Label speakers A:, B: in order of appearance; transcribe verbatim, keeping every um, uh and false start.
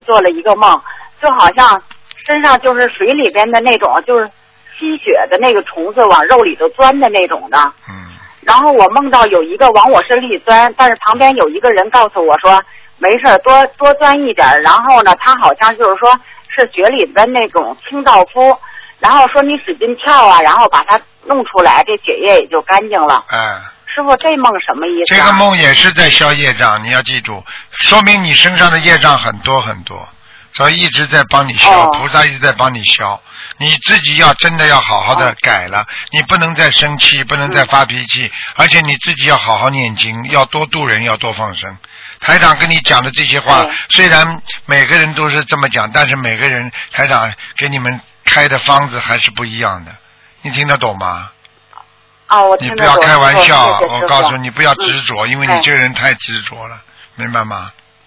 A: 做了一个梦，就好像身上就是水里边的那种，就是吸血的那个虫子往肉里头钻的那种的。
B: 嗯。
A: 然后我梦到有一个往我身里钻，但是旁边有一个人告诉我说没事，多多钻一点。然后呢，他好像就是说是血里的那种清道夫，然后说你使劲跳啊，然后把它弄出来，这血液也就干净了。
B: 嗯。
A: 师傅，这梦什么意思、啊？
B: 这个梦也是在消业障，你要记住，说明你身上的业障很多很多，所以一直在帮你消，
A: 哦、
B: 菩萨一直在帮你消。你自己要真的要好好的改了，哦、你不能再生气，不能再发脾气，嗯、而且你自己要好好念经，要多度人，要多放生。台长跟你讲的这些话，虽然每个人都是这么讲，但是每个人台长给你们开的方子还是不一样的，你听得懂吗？
A: 啊、哦，我听得懂。
B: 你不要开玩笑，
A: 谢谢
B: 我告诉你不要执着，
A: 嗯、
B: 因为你这个人太执着了，明白吗？